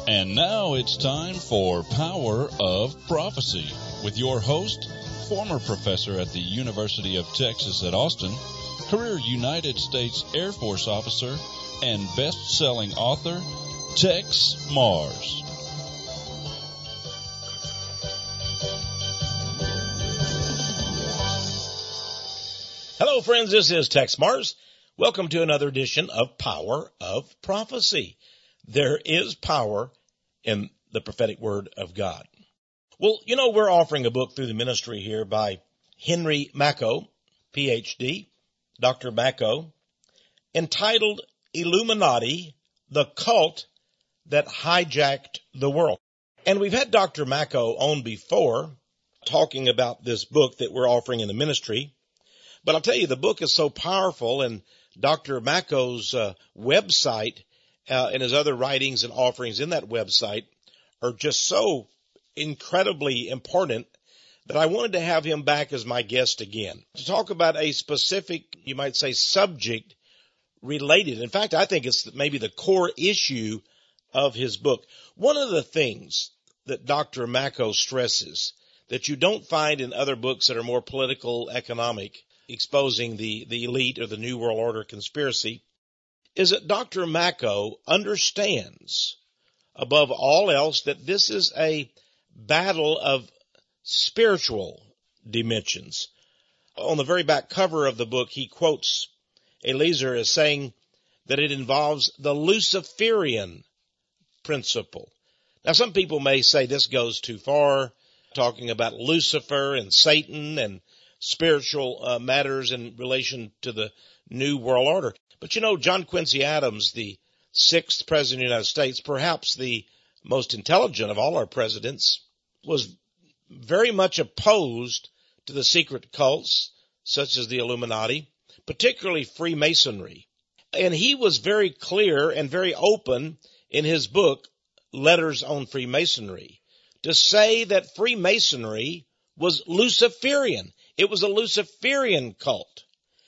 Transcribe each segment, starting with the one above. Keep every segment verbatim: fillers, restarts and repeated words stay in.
And now it's time for Power of Prophecy with your host, former professor at the University of Texas at Austin, career United States Air Force officer, and best-selling author, Tex Mars. Hello, friends. This is Tex Mars. Welcome to another edition of Power of Prophecy. There is power in the prophetic word of God. Well, you know, we're offering a book through the ministry here by Henry Macko, P H D, Doctor Macko, entitled Illuminati, the Cult That Hijacked the World. And we've had Doctor Macko on before talking about this book that we're offering in the ministry. But I'll tell you, the book is so powerful, and Doctor Macko's uh, website uh, and his other writings and offerings in that website are just so incredibly important that I wanted to have him back as my guest again to talk about a specific, you might say, subject related. In fact, I think it's maybe the core issue of his book. One of the things that Doctor Macko stresses that you don't find in other books that are more political, economic, exposing the, the elite or the New World Order conspiracy, is that Doctor Macko understands, above all else, that this is a battle of spiritual dimensions. On the very back cover of the book, he quotes Eliezer as saying that it involves the Luciferian principle. Now, some people may say this goes too far, talking about Lucifer and Satan and spiritual uh, matters in relation to the New World Order. But you know, John Quincy Adams, the sixth president of the United States, perhaps the most intelligent of all our presidents, was very much opposed to the secret cults, such as the Illuminati, particularly Freemasonry. And he was very clear and very open in his book, Letters on Freemasonry, to say that Freemasonry was Luciferian. It was a Luciferian cult.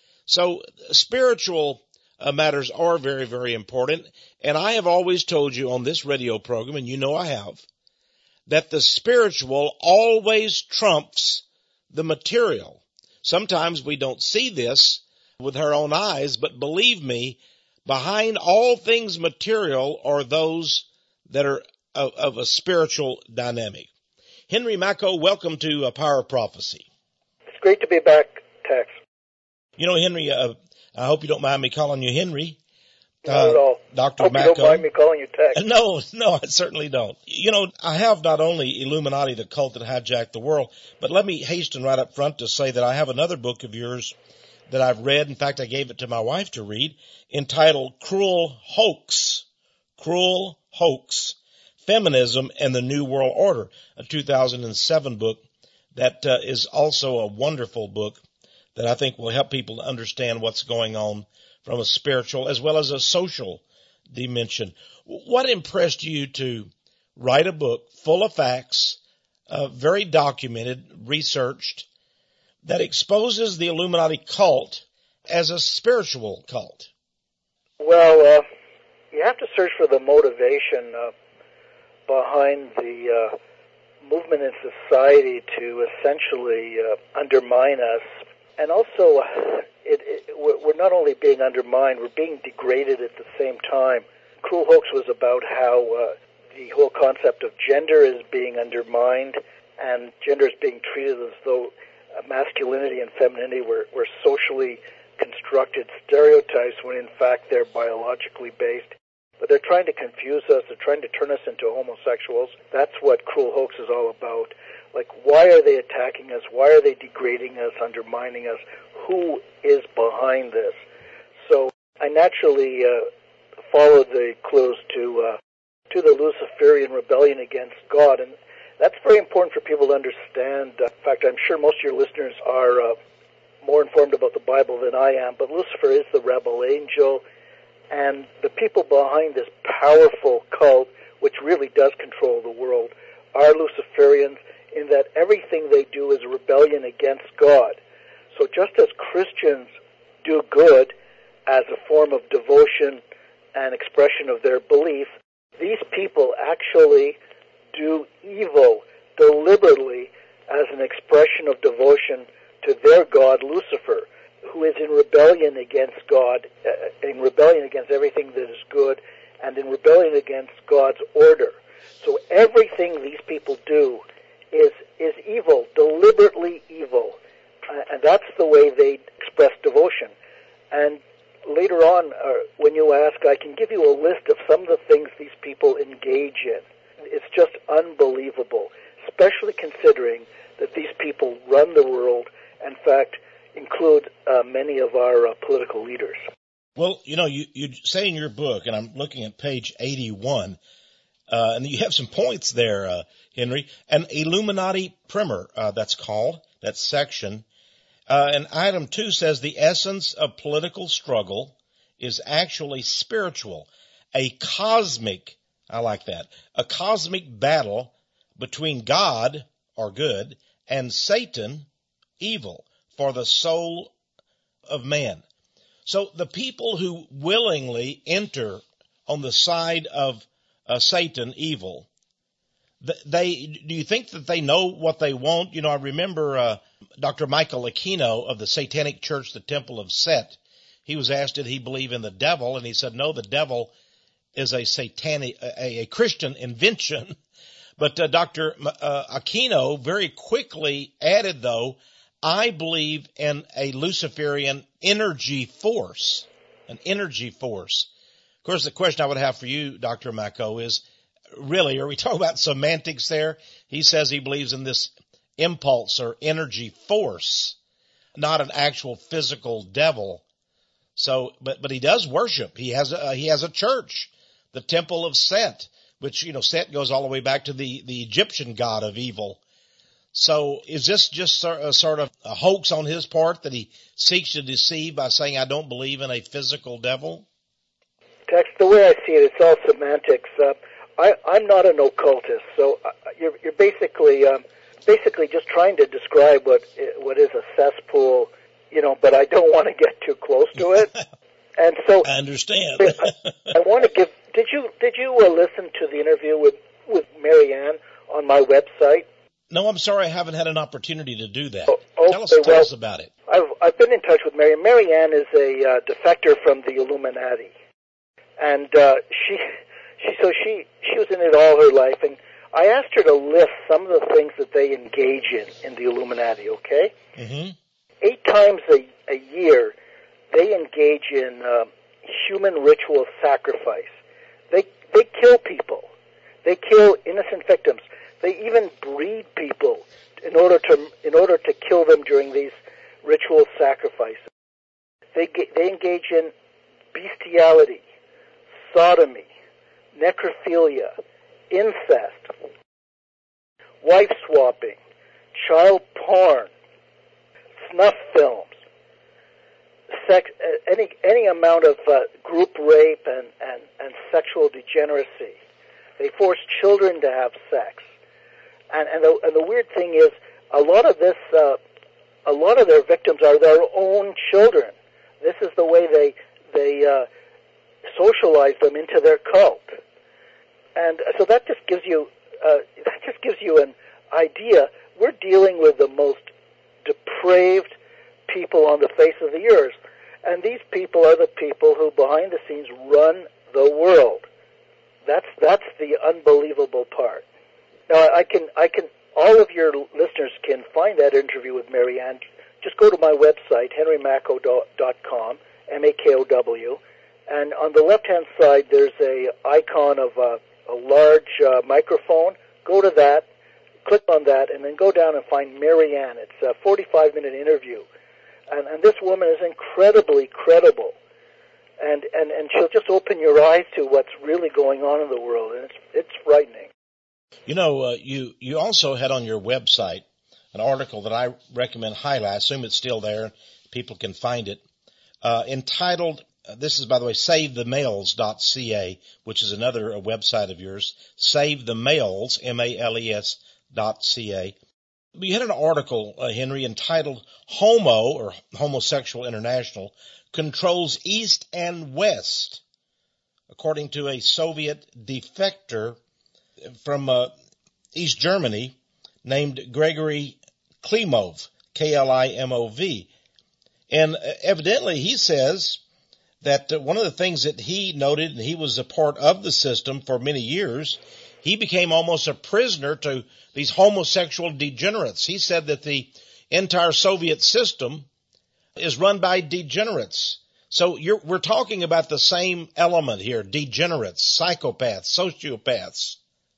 So spiritual uh, matters are very, very important. And I have always told you on this radio program, and you know I have, that the spiritual always trumps the material. Sometimes we don't see this with our own eyes, but believe me, behind all things material are those that are of, of a spiritual dynamic. Henry Macko, welcome to uh, Power of Prophecy. It's great to be back, Tex. You know, Henry, uh, I hope you don't mind me calling you Henry. Not uh, at all. Doctor Hope Macko. you don't mind me calling you Tex. No, no, I certainly don't. You know, I have not only Illuminati, the cult that hijacked the world, but let me hasten right up front to say that I have another book of yours that I've read. In fact, I gave it to my wife to read, entitled Cruel Hoax. Cruel Hoax. Feminism and the New World Order, a two thousand seven book that uh, is also a wonderful book that I think will help people to understand what's going on from a spiritual as well as a social dimension. What impressed you to write a book full of facts, uh, very documented, researched, that exposes the Illuminati cult as a spiritual cult? Well, uh, you have to search for the motivation uh, behind the uh, movement in society to essentially uh, undermine us. And also, uh, it, it, we're not only being undermined, we're being degraded at the same time. Cruel Hoax was about how uh, the whole concept of gender is being undermined, and gender is being treated as though uh, masculinity and femininity were, were socially constructed stereotypes when in fact they're biologically based. But they're trying to confuse us, they're trying to turn us into homosexuals. That's what Cruel Hoax is all about. Like, why are they attacking us? Why are they degrading us, undermining us? Who is behind this? So I naturally uh, followed the clues to uh, to the Luciferian rebellion against God, and that's very important for people to understand. Uh, in fact, I'm sure most of your listeners are uh, more informed about the Bible than I am, but Lucifer is the rebel angel, and the people behind this powerful cult, which really does control the world, are Luciferians, in that everything they do is a rebellion against God. So just as Christians do good as a form of devotion and expression of their belief, These people actually do evil deliberately as an expression of devotion to their god, Lucifer, who is in rebellion against God, uh, in rebellion against everything that is good, and in rebellion against God's order. So everything these people do is is evil, deliberately evil, uh, and that's the way they express devotion. And later on, uh, when you ask, I can give you a list of some of the things these people engage in. It's just unbelievable, especially considering that these people run the world, in fact, include uh, many of our uh, political leaders. Well, you know, you, you say in your book, and I'm looking at page eighty-one, uh, and you have some points there, uh, Henry, an Illuminati primer, uh, that's called, that section. Uh, and item two says the essence of political struggle is actually spiritual, a cosmic, I like that, a cosmic battle between God, or good, and Satan, evil, for the soul of man. So the people who willingly enter on the side of uh, Satan, evil, they, do you think that they know what they want? You know, I remember uh, Doctor Michael Aquino of the Satanic Church, the Temple of Set. He was asked, did he believe in the devil? And he said, no, the devil is a satanic, a, a Christian invention. But uh, Doctor Uh, Aquino very quickly added, though, I believe in a Luciferian energy force, an energy force. Of course, the question I would have for you, Doctor Mako, is, really, are we talking about semantics there? He says he believes in this impulse or energy force, not an actual physical devil. So, but, but he does worship. He has a, he has a church, the Temple of Set, which, you know, Set goes all the way back to the, the Egyptian god of evil. So is this just a sort of a hoax on his part that he seeks to deceive by saying, I don't believe in a physical devil? Tex, the way I see it, it's all semantics. Uh, I, I'm not an occultist, so uh, you're, you're basically um, basically just trying to describe what what is a cesspool, you know, but I don't want to get too close to it. And so I understand. I, I want to give, did you did you uh, listen to the interview with, with Marianne on my website? No, I'm sorry, I haven't had an opportunity to do that. Oh, okay, tell us, tell well, us about it. I've, I've been in touch with Marianne. Marianne is a uh, defector from the Illuminati. And uh, she, she, so she, she was in it all her life. And I asked her to list some of the things that they engage in, in the Illuminati, okay? Mm-hmm. Eight times a, a year, they engage in uh, human ritual sacrifice. They, they kill people. They kill innocent victims. They even breed people in order to in order to kill them during these ritual sacrifices. They they engage in bestiality, sodomy, necrophilia, incest, wife swapping, child porn, snuff films, sex, any any amount of uh, group rape and, and, and sexual degeneracy. They force children to have sex. And, and, the, and the weird thing is, a lot of this, uh, a lot of their victims are their own children. This is the way they they uh, socialize them into their cult. And so that just gives you uh, that just gives you an idea. We're dealing with the most depraved people on the face of the earth, and these people are the people who, behind the scenes, run the world. That's that's the unbelievable part. Now, I can, I can, all of your listeners can find that interview with Marianne. Just go to my website, henry mako dot com, M A K O W, and on the left-hand side, there's a icon of a, a large uh, microphone. Go to that, click on that, and then go down and find Marianne. It's a forty-five minute interview, and, and this woman is incredibly credible, and, and, and she'll just open your eyes to what's really going on in the world, and it's, it's frightening. You know, uh, you, you also had on your website an article that I recommend highly. I assume it's still there. People can find it. Uh, entitled, uh, this is, by the way, save the males dot c a, which is another uh, website of yours. Save the Males, M A L E S dot C A. You had an article, uh, Henry, entitled Homo, or Homosexual International, controls East and West. according to a Soviet defector from uh, East Germany named Gregory Klimov, K L I M O V. And evidently he says that one of the things that he noted, and he was a part of the system for many years, he became almost a prisoner to these homosexual degenerates. He said that the entire Soviet system is run by degenerates. So you're, we're talking about the same element here, degenerates, psychopaths, sociopaths.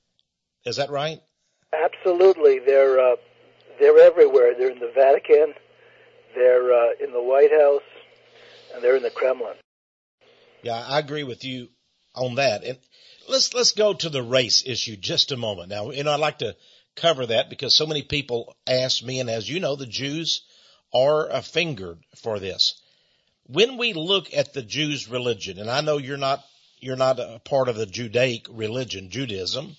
Is that right? Absolutely. They're, uh, they're everywhere. They're in the Vatican, they're uh, in the White House, and they're in the Kremlin. Yeah, I agree with you on that. And let's let's go to the race issue just a moment. Now, you know, I'd like to cover that because so many people ask me, and as you know, the Jews are uh, fingered for this. When we look at the Jews' religion, and I know you're not you're not a part of the Judaic religion, Judaism.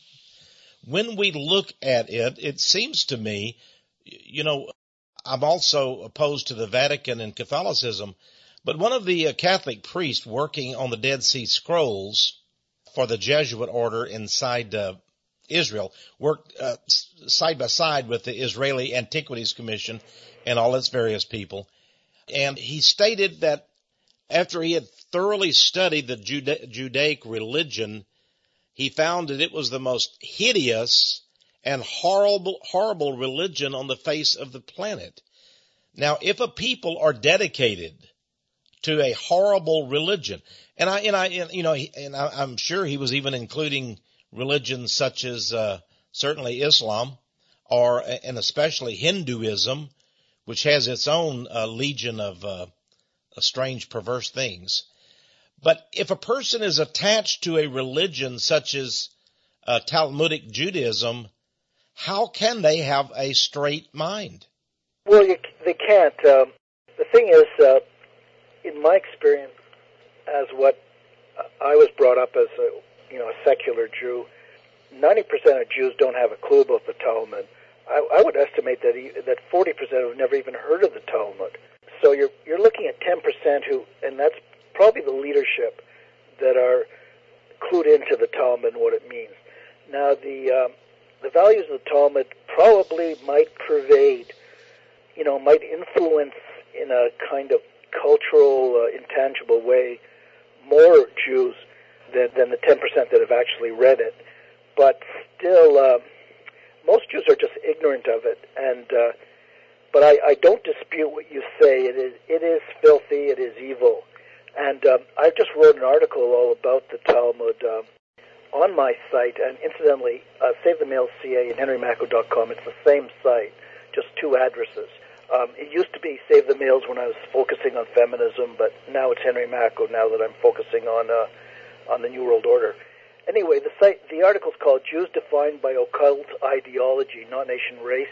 When we look at it, it seems to me, you know, I'm also opposed to the Vatican and Catholicism, but one of the uh, Catholic priests working on the Dead Sea Scrolls for the Jesuit order inside uh, Israel worked uh, side by side with the Israeli Antiquities Commission and all its various people. And he stated that after he had thoroughly studied the Juda- Judaic religion, he found that it was the most hideous and horrible, horrible religion on the face of the planet. Now, if a people are dedicated to a horrible religion, and I, and I, and, you know, and I, I'm sure he was even including religions such as uh, certainly Islam, or and especially Hinduism, which has its own uh, legion of uh, strange, perverse things. But if a person is attached to a religion such as uh, Talmudic Judaism, how can they have a straight mind? Well, you, they can't. Um, the thing is, uh, in my experience, as what I was brought up as a, you know, a secular Jew, ninety percent of Jews don't have a clue about the Talmud. I, I would estimate that he, that forty percent have never even heard of the Talmud. So you're you're looking at ten percent who, and that's probably the leadership, that are clued into the Talmud and what it means. Now, the um, the values of the Talmud probably might pervade, you know, might influence in a kind of cultural, uh, intangible way more Jews than, than the ten percent that have actually read it. But still, uh, most Jews are just ignorant of it. And uh, but I, I don't dispute what you say. It is it is filthy. It is evil. And um, I just wrote an article all about the Talmud uh, on my site. And incidentally, uh, Save the Males C A and henry macko dot com, it's the same site, just two addresses. Um, it used to be Save the Males when I was focusing on feminism, but now it's Henry Macko now that I'm focusing on uh, on the New World Order. Anyway, the site, the article's called Jews Defined by Occult Ideology, Not Nation Race.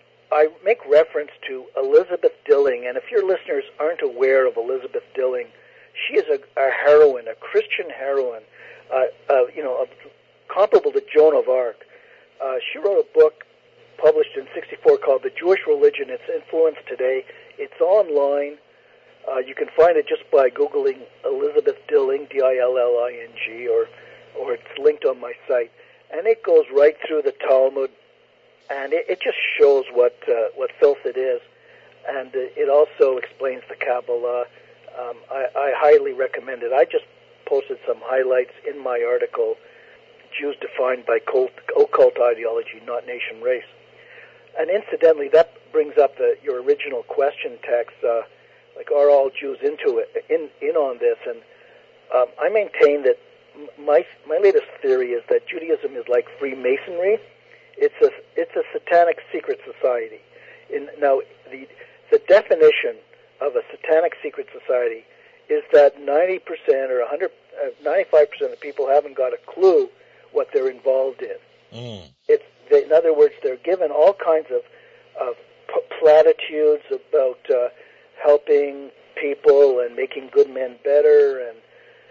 I make reference to Elizabeth Dilling, and if your listeners aren't aware of Elizabeth Dilling, she is a, a heroine, a Christian heroine, uh, uh, you know, comparable to Joan of Arc. Uh, she wrote a book published in sixty-four called The Jewish Religion, Its Influence Today. It's online. Uh, you can find it just by Googling Elizabeth Dilling, D I L L I N G, or, or it's linked on my site. And it goes right through the Talmud, and it, it just shows what uh, what filth it is. And uh, it also explains the Kabbalah. Um, I, I highly recommend it. I just posted some highlights in my article, Jews Defined by Cult, Occult Ideology, Not Nation Race. And incidentally, that brings up the, your original question, Tex, uh, like, are all Jews into it, in, in on this? And um, I maintain that my my latest theory is that Judaism is like Freemasonry. It's a it's a satanic secret society. In, now, the the definition of a satanic secret society is that ninety percent or one hundred, uh, ninety-five percent of the people haven't got a clue what they're involved in. Mm. It's they, in other words, they're given all kinds of of platitudes about uh, helping people and making good men better, and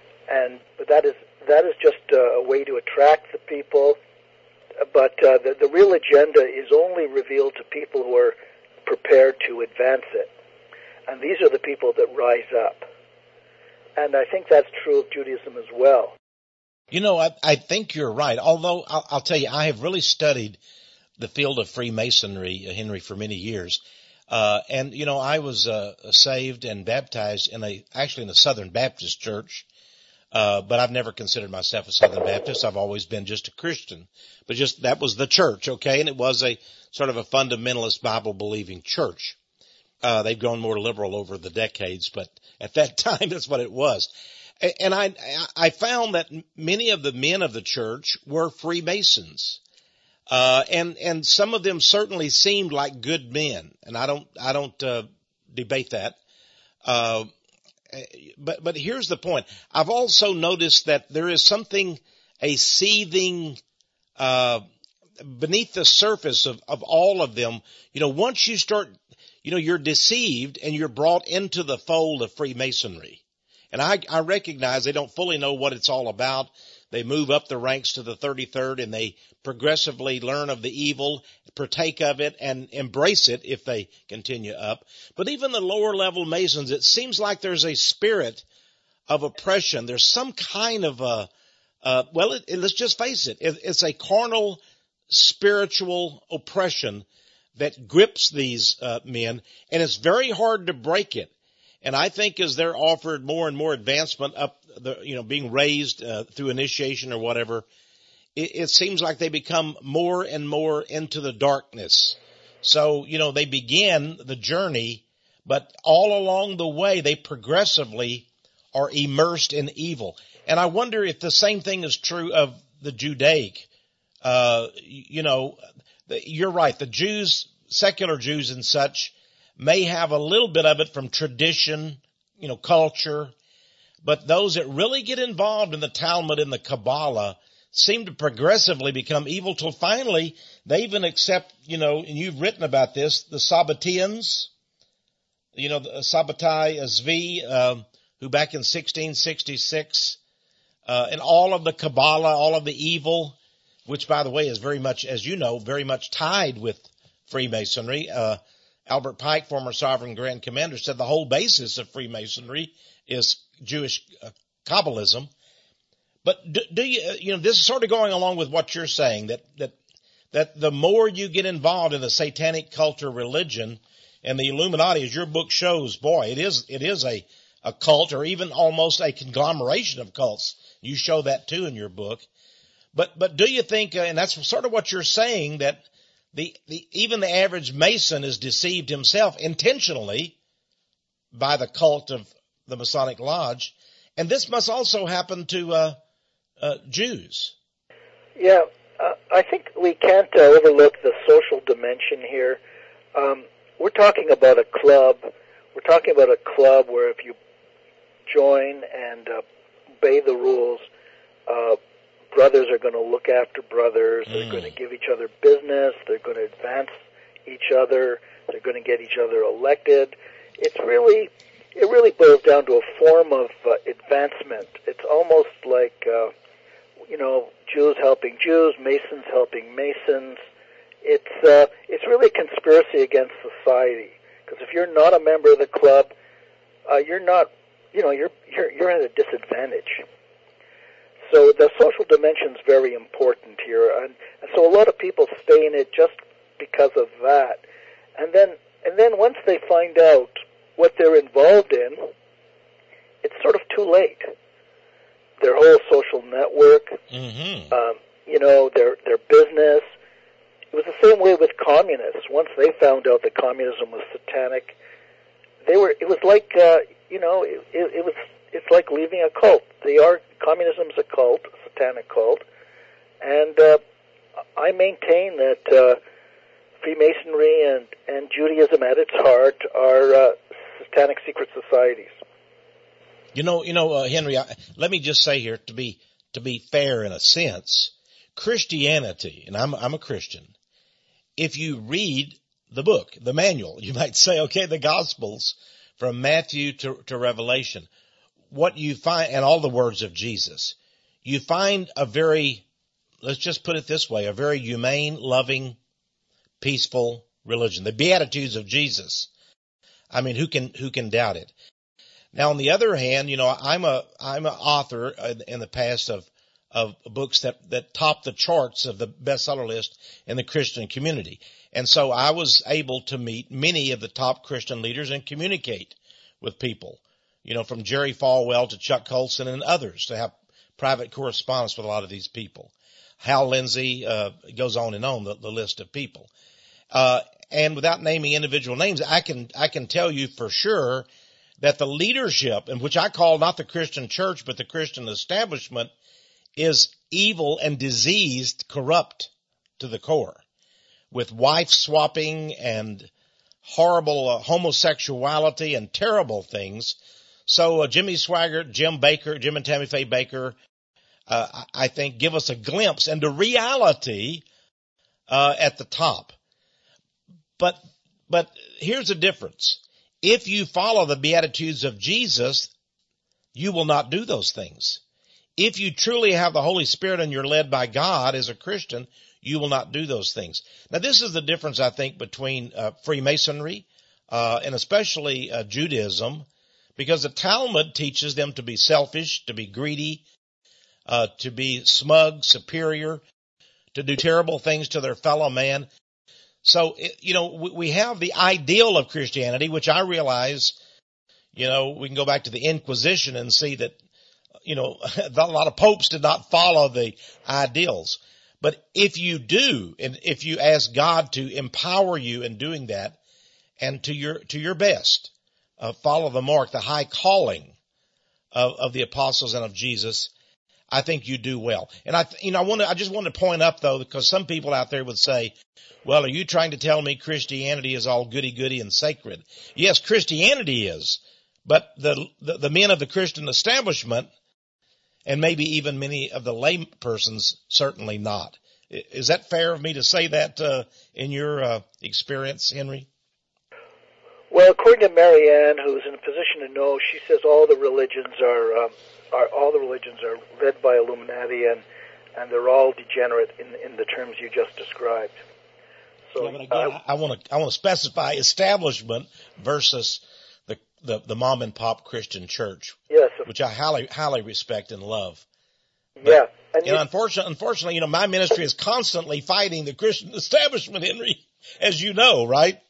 and but that is that is just a way to attract the people. But uh, the the real agenda is only revealed to people who are prepared to advance it, and these are the people that rise up. And I think that's true of Judaism as well. You know, I, I think you're right. Although I'll, I'll tell you, I have really studied the field of Freemasonry, uh, Henry, for many years. Uh, and you know, I was, uh, saved and baptized in a, actually in a Southern Baptist church. Uh, but I've never considered myself a Southern Baptist. I've always been just a Christian, but just, that was the church. Okay. And it was a sort of a fundamentalist Bible believing church. Uh, they've grown more liberal over the decades, but at that time, that's what it was. And I, I found that many of the men of the church were Freemasons. Uh, and, and some of them certainly seemed like good men. And I don't, I don't, uh, debate that. Uh, but, but here's the point. I've also noticed that there is something, a seething, uh, beneath the surface of, of all of them. You know, once you start, you know, you're deceived and you're brought into the fold of Freemasonry. And I, I recognize they don't fully know what it's all about. They move up the ranks to the thirty-third and they progressively learn of the evil, partake of it, and embrace it if they continue up. But even the lower level Masons, it seems like there's a spirit of oppression. There's some kind of a, uh, well, it, it, let's just face it. it. It's a carnal, spiritual oppression that grips these uh, men, and it's very hard to break it. And I think as they're offered more and more advancement up, the, you know, being raised uh, through initiation or whatever, it, it seems like they become more and more into the darkness. So, you know, they begin the journey, but all along the way, they progressively are immersed in evil. And I wonder if the same thing is true of the Judaic. Uh, you know, you're right. The Jews, secular Jews and such, may have a little bit of it from tradition, you know, culture, but those that really get involved in the Talmud and the Kabbalah seem to progressively become evil till finally they even accept, you know, and you've written about this, the Sabbateans, you know, the Sabbatai Zvi, um, who back in sixteen sixty-six, uh, and all of the Kabbalah, all of the evil, which by the way is very much, as you know, very much tied with Freemasonry. Uh, Albert Pike, former Sovereign Grand Commander, said the whole basis of Freemasonry is Jewish uh, Kabbalism. But do, do you, you know, this is sort of going along with what you're saying, that, that, that the more you get involved in the satanic cult or religion and the Illuminati, as your book shows, boy, it is, it is a, a cult or even almost a conglomeration of cults. You show that too in your book. But, but do you think, uh, and that's sort of what you're saying, that The, the, even the average Mason is deceived himself intentionally by the cult of the Masonic Lodge. And this must also happen to, uh, uh, Jews. Yeah, uh, I think we can't uh, overlook the social dimension here. Um, we're talking about a club. We're talking about a club where if you join and uh, obey the rules, uh, brothers are going to look after brothers. Mm. They're going to give each other business. They're going to advance each other. They're going to get each other elected. It's really, it really boils down to a form of uh, advancement. It's almost like, uh, you know, Jews helping Jews, Masons helping Masons. It's, uh, it's really a conspiracy against society. Because if you're not a member of the club, uh, you're not, you know, you're, you're, you're at a disadvantage. So the social dimension is very important here, and, and so a lot of people stay in it just because of that. And then, and then once they find out what they're involved in, it's sort of too late. Their whole social network, mm-hmm. um, you know, their their business. It was the same way with communists. Once they found out that communism was satanic, they were. It was like, uh, you know, it, it, it was. It's like leaving a cult. They are, communism's a cult, a satanic cult, and uh, I maintain that uh, Freemasonry and, and Judaism at its heart are uh, satanic secret societies. You know, you know, uh, Henry, I, let me just say here, to be to be fair in a sense, Christianity, and I'm I'm a Christian. If you read the book, the manual, you might say, okay, the Gospels from Matthew to, to Revelation. What you find, and all the words of Jesus, you find a very, let's just put it this way, a very humane, loving, peaceful religion. The Beatitudes of Jesus. I mean, who can, who can doubt it? Now, on the other hand, you know, I'm a, I'm an author in the past of, of books that, that top the charts of the bestseller list in the Christian community. And so I was able to meet many of the top Christian leaders and communicate with people, you know, from Jerry Falwell to Chuck Colson and others, to have private correspondence with a lot of these people. Hal Lindsey, uh, goes on and on the, the list of people. Uh, and without naming individual names, I can, I can tell you for sure that the leadership, in which I call not the Christian church, but the Christian establishment, is evil and diseased, corrupt to the core, with wife swapping and horrible uh, homosexuality and terrible things. So uh, Jimmy Swaggart, Jim Baker, Jim and Tammy Faye Baker, uh, I think give us a glimpse into reality uh, at the top. But but here's the difference. If you follow the Beatitudes of Jesus, you will not do those things. If you truly have the Holy Spirit and you're led by God as a Christian, you will not do those things. Now, this is the difference, I think, between uh, Freemasonry uh, and especially uh, Judaism, because the Talmud teaches them to be selfish, to be greedy, uh, to be smug, superior, to do terrible things to their fellow man. So, you know, we have the ideal of Christianity, which I realize, you know, we can go back to the Inquisition and see that, you know, a lot of popes did not follow the ideals. But if you do, and if you ask God to empower you in doing that, and to your, to your best, uh, follow the mark, the high calling of, of the apostles and of Jesus, I think you do well. And I, you know, I want to, I just want to point up though, because some people out there would say, well, are you trying to tell me Christianity is all goody-goody and sacred? Yes, Christianity is, but the, the, the men of the Christian establishment, and maybe even many of the lay persons, certainly not. Is that fair of me to say that uh, in your uh, experience, Henry? Well, according to Marianne, who's in a position to know, she says all the religions are um, are all the religions are led by Illuminati, and and they're all degenerate in in the terms you just described. So, yeah, but again, uh, I want to I want to specify establishment versus the, the the mom and pop Christian church, yes, which I highly highly respect and love. But, yeah, and you know, unfortunately, unfortunately, you know, my ministry is constantly fighting the Christian establishment, Henry, as you know, right?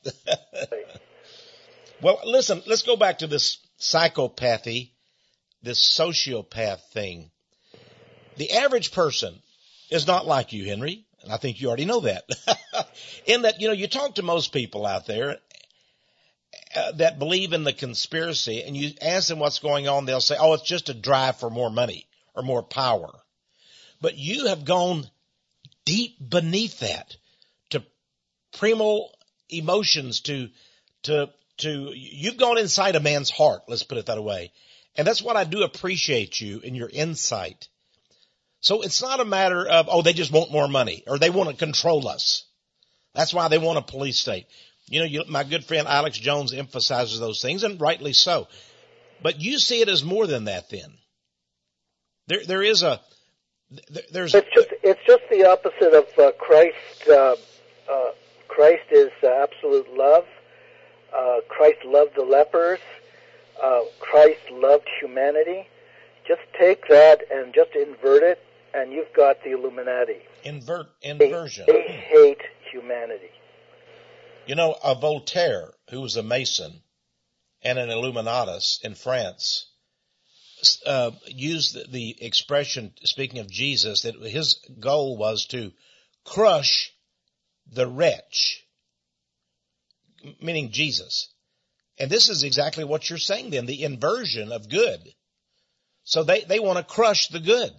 Well, listen, let's go back to this psychopathy, this sociopath thing. The average person is not like you, Henry, and I think you already know that. In that, you know, you talk to most people out there uh, that believe in the conspiracy, and you ask them what's going on, they'll say, oh, it's just a drive for more money or more power. But you have gone deep beneath that to primal emotions, to, to, to, you've gone inside a man's heart, let's put it that way. And that's what I do appreciate you in your insight. So it's not a matter of, oh, they just want more money or they want to control us. That's why they want a police state. You know, you, my good friend Alex Jones emphasizes those things, and rightly so. But you see it as more than that then. There, there is a, there, there's. It's just, it's just the opposite of uh, Christ. Uh, uh, Christ is uh, absolute love. Uh, Christ loved the lepers. Uh, Christ loved humanity. Just take that and just invert it, and you've got the Illuminati. Invert, inversion. They, they hate humanity. You know, a Voltaire, who was a Mason and an Illuminatus in France, uh, used the, the expression, speaking of Jesus, that his goal was to crush the wretch, meaning Jesus. And this is exactly what you're saying then, the inversion of good. So they, they want to crush the good.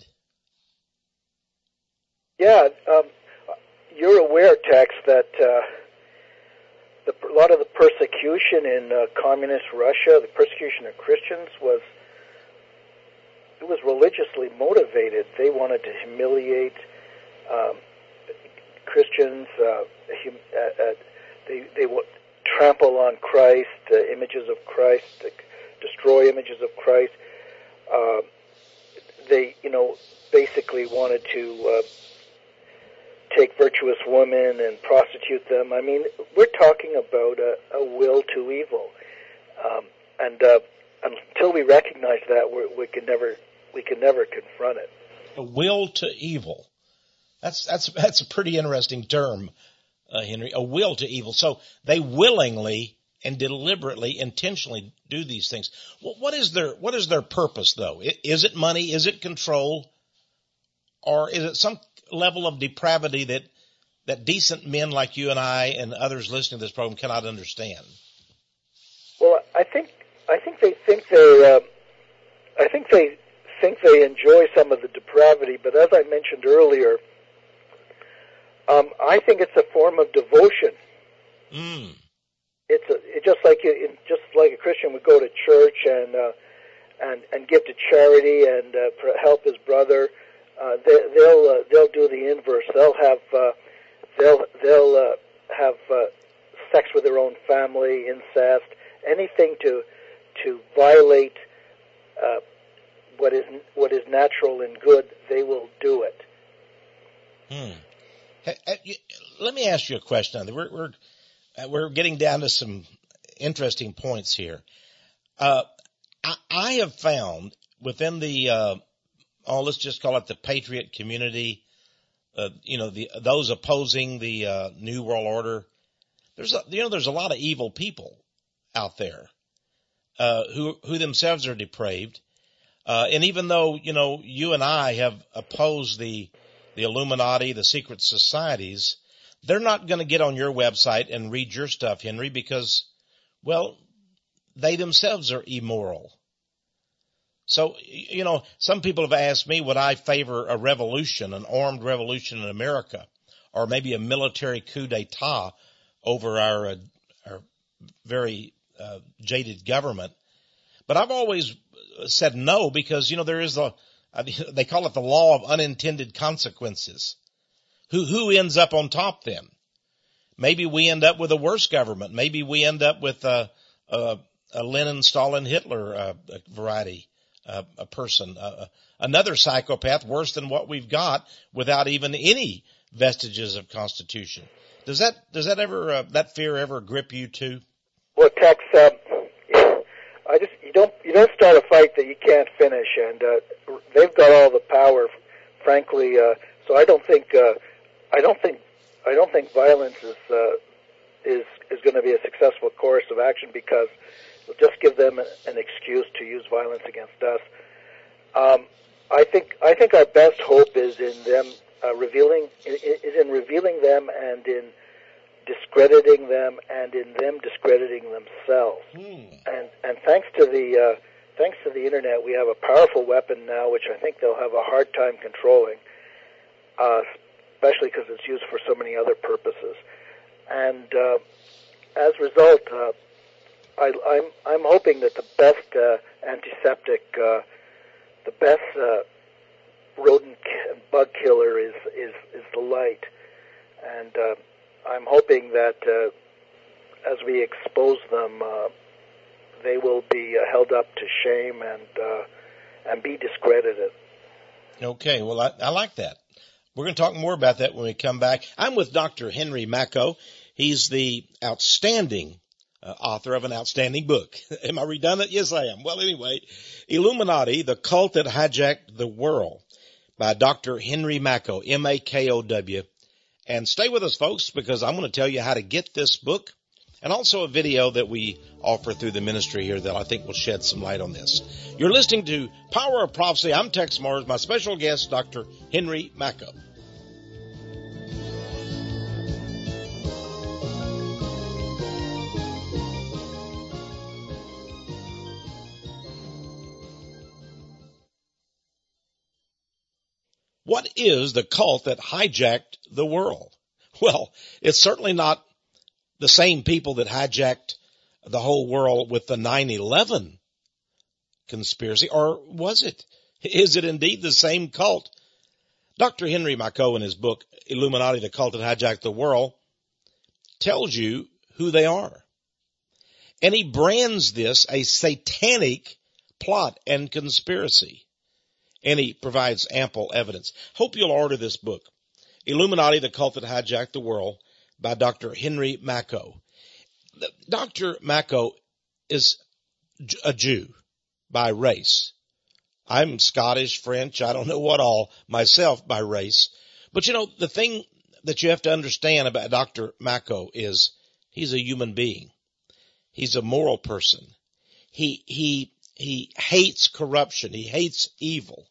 Yeah, um, you're aware, Tex, that uh, the, a lot of the persecution in uh, communist Russia, the persecution of Christians, was it was religiously motivated. They wanted to humiliate um, Christians. Uh, hum, uh, uh, they they would trample on Christ, uh, images of Christ, uh, destroy images of Christ. Uh, they, you know, basically wanted to uh, take virtuous women and prostitute them. I mean, we're talking about a, a will to evil, um, and uh, until we recognize that, we're, we can never we can never confront it. A will to evil. That's that's that's a pretty interesting term, uh, Henry. A will to evil. So they willingly and deliberately, intentionally do these things. Well, what is their what is their purpose, though? Is it money? Is it control? Or is it some level of depravity that that decent men like you and I and others listening to this program cannot understand? Well, I think I think they think they uh, I think they think they enjoy some of the depravity, but as I mentioned earlier, um, I think it's a form of devotion. Mm. It's a, it just like you, just like a Christian would go to church and uh, and and give to charity and uh, help his brother. Uh, they, they'll uh, they'll do the inverse. They'll have uh, they'll they'll uh, have uh, sex with their own family, incest, anything to to violate uh, what is what is natural and good. They will do it. Hmm. Hey, hey, let me ask you a question. We're we're we're getting down to some interesting points here. Uh, I, I have found within the uh, oh, let's just call it the patriot community, uh, you know, the those opposing the uh, New World Order. There's a, you know, there's a lot of evil people out there uh, who who themselves are depraved, uh, and even though you know you and I have opposed the the Illuminati, the secret societies, they're not going to get on your website and read your stuff, Henry, because, well, they themselves are immoral. So, you know, some people have asked me, would I favor a revolution, an armed revolution in America, or maybe a military coup d'etat over our, uh, our very uh, jaded government? But I've always said no because, you know, there is a, they call it the law of unintended consequences. Who, who ends up on top then? Maybe we end up with a worse government. Maybe we end up with a, a, a Lenin, Stalin, Hitler uh, variety. Uh, a person, uh, another psychopath worse than what we've got without even any vestiges of constitution. Does that, does that ever, uh, that fear ever grip you too? Well, Tex, uh, I just, you don't, you don't start a fight that you can't finish, and, uh, they've got all the power, frankly, uh, so I don't think, uh, I don't think, I don't think violence is, uh, is, is going to be a successful course of action because just give them an excuse to use violence against us. Um, I think I think our best hope is in them uh, revealing is in revealing them and in discrediting them and in them discrediting themselves. Hmm. And and thanks to the uh, thanks to the internet, we have a powerful weapon now, which I think they'll have a hard time controlling, uh, especially because it's used for so many other purposes. And uh, as a result. Uh, I, I'm I'm hoping that the best uh, antiseptic, uh, the best uh, rodent and bug killer is is is the light, and uh, I'm hoping that uh, as we expose them, uh, they will be uh, held up to shame and uh, and be discredited. Okay, well I, I like that. We're going to talk more about that when we come back. I'm with Doctor Henry Macko. He's the outstanding Uh, author of an outstanding book. Am I redundant? Yes, I am. Well, anyway, Illuminati, the Cult That Hijacked the World by Doctor Henry Macko, M A K O W. And stay with us, folks, because I'm going to tell you how to get this book and also a video that we offer through the ministry here that I think will shed some light on this. You're listening to Power of Prophecy. I'm Tex Mars. My special guest, Doctor Henry Macko. What is the cult that hijacked the world? Well, it's certainly not the same people that hijacked the whole world with the nine eleven conspiracy, or was it? Is it indeed the same cult? Doctor Henry Macko, in his book, Illuminati, the Cult That Hijacked the World, tells you who they are. And he brands this a satanic plot and conspiracy. And he provides ample evidence. Hope you'll order this book, Illuminati, the Cult That Hijacked the World, by Doctor Henry Macko. Doctor Macko is a Jew by race. I'm Scottish, French, I don't know what all myself by race. But you know, the thing that you have to understand about Doctor Mako is he's a human being. He's a moral person. He, he, he hates corruption. He hates evil.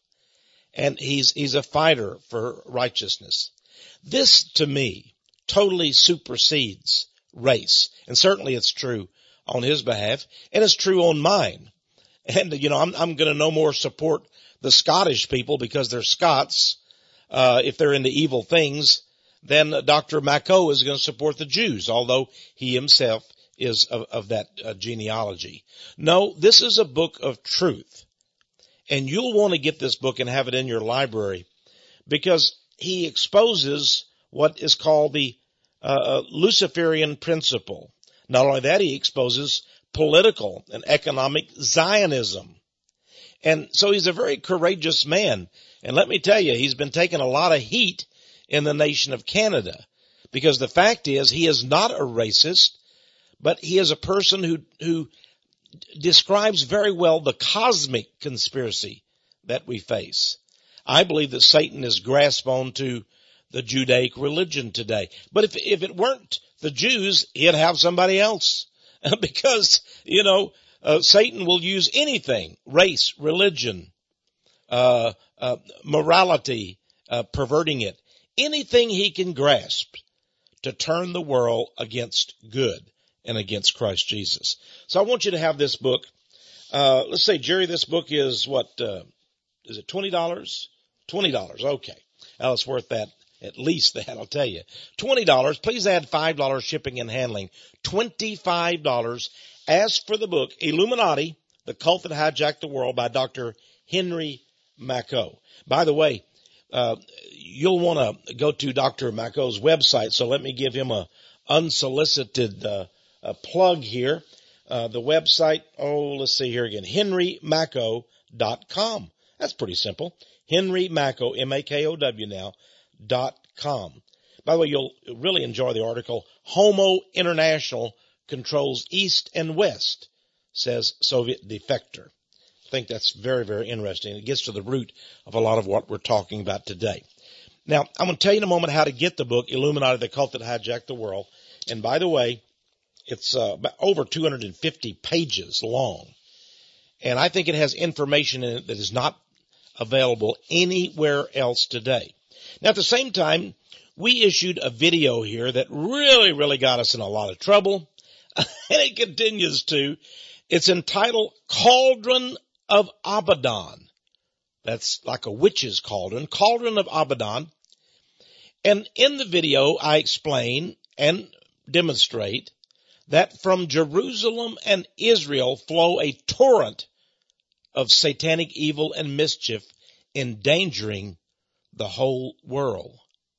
And he's, he's a fighter for righteousness. This, to me, totally supersedes race. And certainly it's true on his behalf, and it's true on mine. And, you know, I'm, I'm going to no more support the Scottish people because they're Scots, uh, if they're into evil things, than Doctor Mako is going to support the Jews, although he himself is of, of that uh, genealogy. No, this is a book of truth. And you'll want to get this book and have it in your library because he exposes what is called the uh, Luciferian principle. Not only that, he exposes political and economic Zionism. And so he's a very courageous man. And let me tell you, he's been taking a lot of heat in the nation of Canada because the fact is he is not a racist, but he is a person who, who describes very well the cosmic conspiracy that we face. I believe that Satan has grasped onto the Judaic religion today. But if, if it weren't the Jews, he'd have somebody else. Because, you know, uh, Satan will use anything, race, religion, uh, uh, morality, uh, perverting it, anything he can grasp to turn the world against good and against Christ Jesus. So I want you to have this book. Uh, let's say, Jerry, this book is what, uh, is it twenty dollars? twenty dollars. Okay. Well, it's worth that. At least that, I'll tell you. twenty dollars. Please add five dollars shipping and handling. twenty-five dollars. As for the book, Illuminati, The Cult That Hijacked the World by Doctor Henry Mako. By the way, uh, you'll want to go to Doctor Mako's website. So let me give him a unsolicited, uh, a plug here. Uh, the website, oh, let's see here again, henry mako dot com. That's pretty simple. Henry Mako, M A K O W now, dot com. By the way, you'll really enjoy the article. Homo International controls East and West, says Soviet defector. I think that's very, very interesting. It gets to the root of a lot of what we're talking about today. Now, I'm going to tell you in a moment how to get the book, Illuminati, The Cult That Hijacked the World. And by the way, it's uh, about over two hundred fifty pages long. And I think it has information in it that is not available anywhere else today. Now, at the same time, we issued a video here that really, really got us in a lot of trouble. And it continues to. It's entitled Cauldron of Abaddon. That's like a witch's cauldron. Cauldron of Abaddon. And in the video, I explain and demonstrate that from Jerusalem and Israel flow a torrent of satanic evil and mischief endangering the whole world.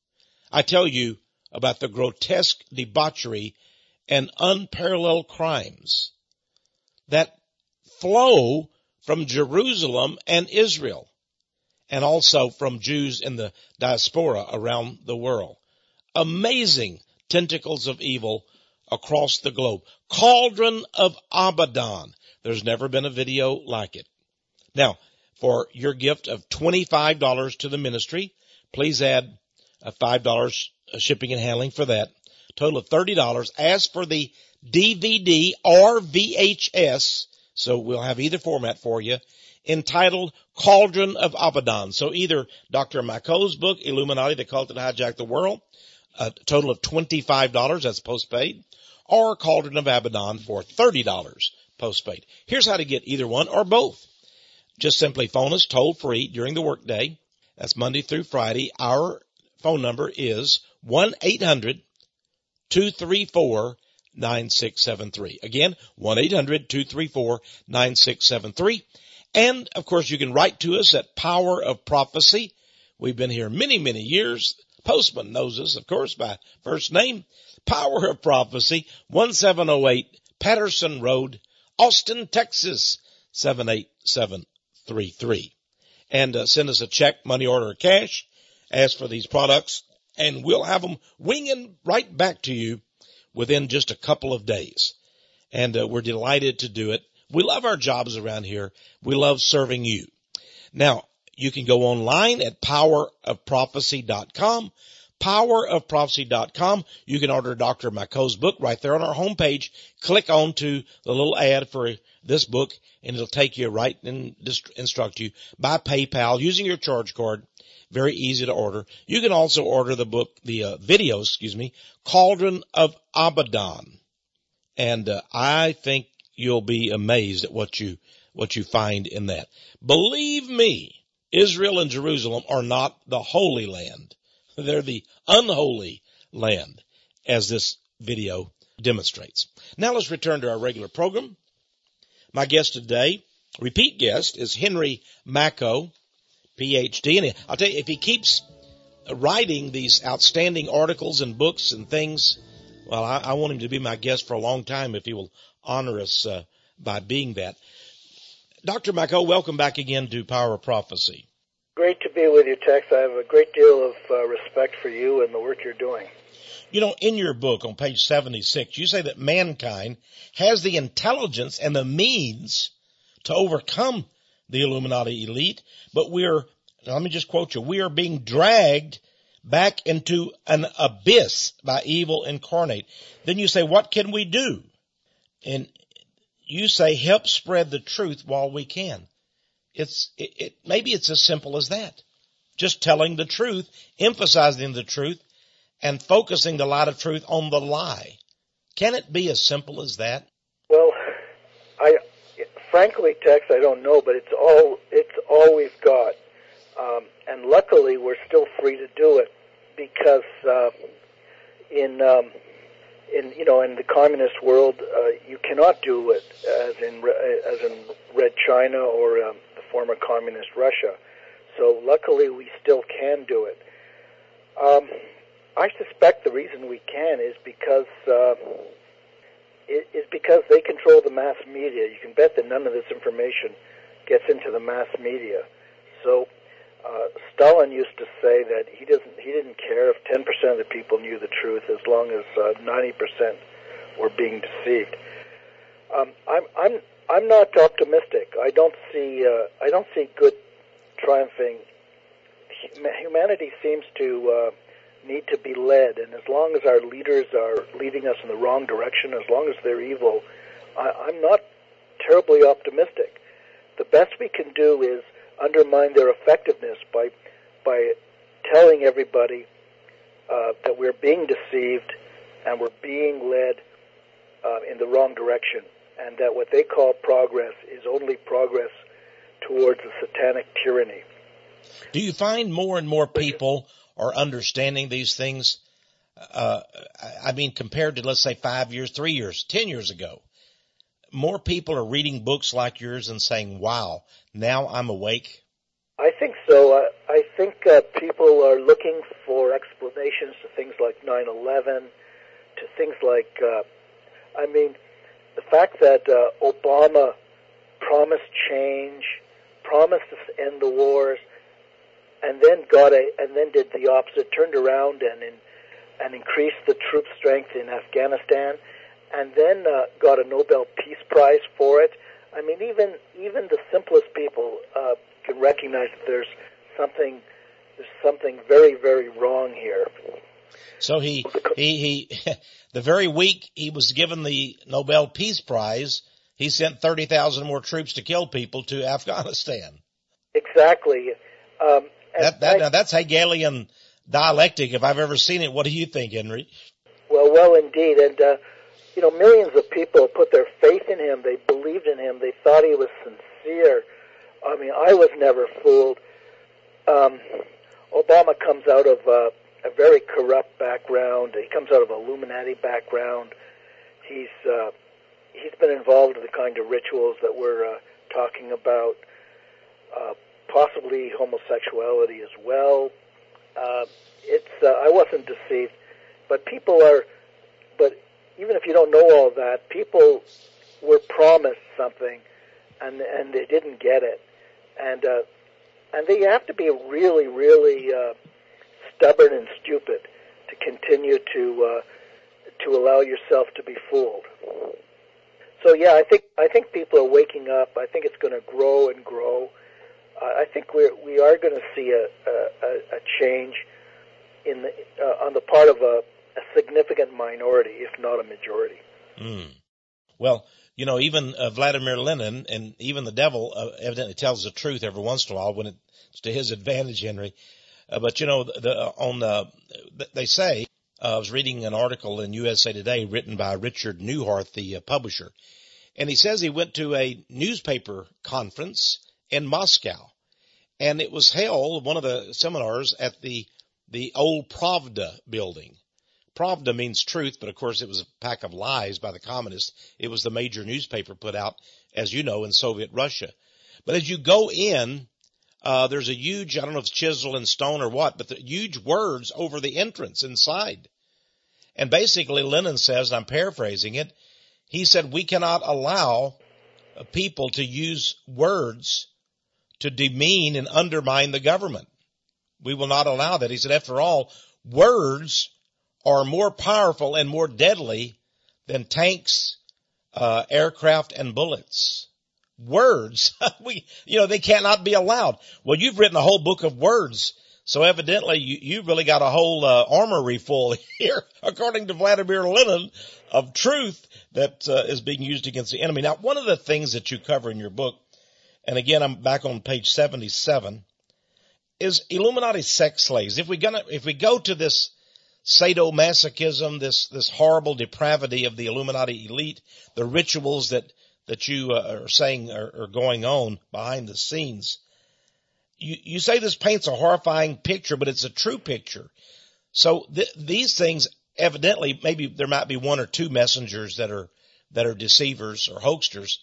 I tell you about the grotesque debauchery and unparalleled crimes that flow from Jerusalem and Israel, and also from Jews in the diaspora around the world. Amazing tentacles of evil across the globe. Cauldron of Abaddon. There's never been a video like it. Now, for your gift of twenty-five dollars to the ministry, please add five dollars shipping and handling for that. Total of thirty dollars. As for the D V D or V H S, so we'll have either format for you, entitled Cauldron of Abaddon. So either Doctor Mako's book, Illuminati, The Cult That Hijacked the World, a total of twenty-five dollars, that's postpaid, or Cauldron of Abaddon for thirty dollars postpaid. Here's how to get either one or both. Just simply phone us toll free during the workday. That's Monday through Friday. Our phone number is one eight hundred two three four nine six seven three. Again, one eight hundred two three four nine six seven three. And, of course, you can write to us at Power of Prophecy. We've been here many, many years. Postman knows us, of course, by first name. Power of Prophecy, one seven oh eight Patterson Road, Austin, Texas, seven eight seven three three. And uh, send us a check, money order, or cash. Ask for these products, and we'll have them winging right back to you within just a couple of days. And uh, we're delighted to do it. We love our jobs around here. We love serving you. Now, you can go online at power of prophecy dot com, power of prophecy dot com. You can order Doctor Mako's book right there on our homepage. Click on to the little ad for this book, and it'll take you right and instruct you by PayPal using your charge card. Very easy to order. You can also order the book, the uh, video, excuse me, Cauldron of Abaddon. And uh, I think you'll be amazed at what you what you find in that. Believe me, Israel and Jerusalem are not the Holy Land. They're the unholy land, as this video demonstrates. Now let's return to our regular program. My guest today, repeat guest, is Henry Mako, P H D. And I'll tell you, if he keeps writing these outstanding articles and books and things, well, I, I want him to be my guest for a long time if he will honor us uh, by being that. Doctor Mako, welcome back again to Power of Prophecy. Great to be with you, Tex. I have a great deal of uh, respect for you and the work you're doing. You know, in your book on page seventy-six, you say that mankind has the intelligence and the means to overcome the Illuminati elite, but we're, let me just quote you, we are being dragged back into an abyss by evil incarnate. Then you say, what can we do? And you say, help spread the truth while we can. It's, it, it, maybe it's as simple as that. Just telling the truth, emphasizing the truth, and focusing the light of truth on the lie. Can it be as simple as that? Well, I, frankly, Tex, I don't know, but it's all, it's all we've got. Um, and luckily, we're still free to do it because, uh, in, um, in, you know, in the communist world, uh, you cannot do it as in, as in Red China or, um, the former communist Russia. So luckily, we still can do it. Um, I suspect the reason we can is because, uh, is because they control the mass media. You can bet that none of this information gets into the mass media. So, uh, Stalin used to say that he doesn't, he didn't care if ten percent of the people knew the truth as long as uh, ninety percent were being deceived. Um, I'm, I'm, I'm not optimistic. I don't see, uh, I don't see good triumphing. Humanity seems to uh, need to be led, and as long as our leaders are leading us in the wrong direction, as long as they're evil, I, I'm not terribly optimistic. The best we can do is undermine their effectiveness by by telling everybody uh, that we're being deceived and we're being led uh, in the wrong direction, and that what they call progress is only progress towards a satanic tyranny. Do you find more and more people are understanding these things? Uh, I mean, compared to, let's say, five years, three years, ten years ago, more people are reading books like yours and saying, wow, now I'm awake? I think so. I, I think uh, people are looking for explanations to things like nine eleven, to things like, uh, I mean, the fact that uh, Obama promised change, promised to end the wars, and then got a, and then did the opposite, turned around and in, and increased the troop strength in Afghanistan, and then uh, got a Nobel Peace Prize for it. I mean, even even the simplest people uh, can recognize that there's something there's something very, very wrong here. So he he he, the very week he was given the Nobel Peace Prize, he sent thirty thousand more troops to kill people to Afghanistan. Exactly. Um, That, that, I, now that's Hegelian dialectic, if I've ever seen it. What do you think, Henry? Well, well, indeed. And, uh, you know, millions of people put their faith in him. They believed in him. They thought he was sincere. I mean, I was never fooled. Um, Obama comes out of uh, a very corrupt background. He comes out of an Illuminati background. He's uh, he's been involved in the kind of rituals that we're uh, talking about. Uh, possibly homosexuality as well. Uh, it's uh, I wasn't deceived, but people are. But even if you don't know all that, people were promised something, and and they didn't get it, and uh, and they have to be really, really uh, stubborn and stupid to continue to uh, to allow yourself to be fooled. So yeah, I think I think people are waking up. I think it's going to grow and grow. I think we're, we are going to see a, a, a change in the, uh, on the part of a, a significant minority, if not a majority. Mm. Well, you know, even uh, Vladimir Lenin and even the devil uh, evidently tells the truth every once in a while when it's to his advantage, Henry. Uh, but, you know, the, the, on the, they say, uh, I was reading an article in U S A Today written by Richard Neuharth, the uh, publisher, and he says he went to a newspaper conference in Moscow, and it was held, one of the seminars, at the the old Pravda building. Pravda means truth, but of course it was a pack of lies by the communists. It was the major newspaper put out, as you know, in Soviet Russia. But as you go in, uh, there's a huge, I don't know if it's chisel and stone or what, but the huge words over the entrance inside. And basically Lenin says, and I'm paraphrasing it, he said, we cannot allow people to use words to demean and undermine the government. We will not allow that. He said, after all, words are more powerful and more deadly than tanks, uh, aircraft, and bullets. Words, we, you know, they cannot be allowed. Well, you've written a whole book of words, so evidently you, you've really got a whole uh, armory full here, according to Vladimir Lenin, of truth that uh, is being used against the enemy. Now, one of the things that you cover in your book, and again, I'm back on page seventy-seven, is Illuminati sex slaves. If we gonna, if we go to this sadomasochism, this, this horrible depravity of the Illuminati elite, the rituals that, that you uh, are saying are, are going on behind the scenes, you, you say this paints a horrifying picture, but it's a true picture. So th- these things, evidently, maybe there might be one or two messengers that are, that are deceivers or hoaxsters,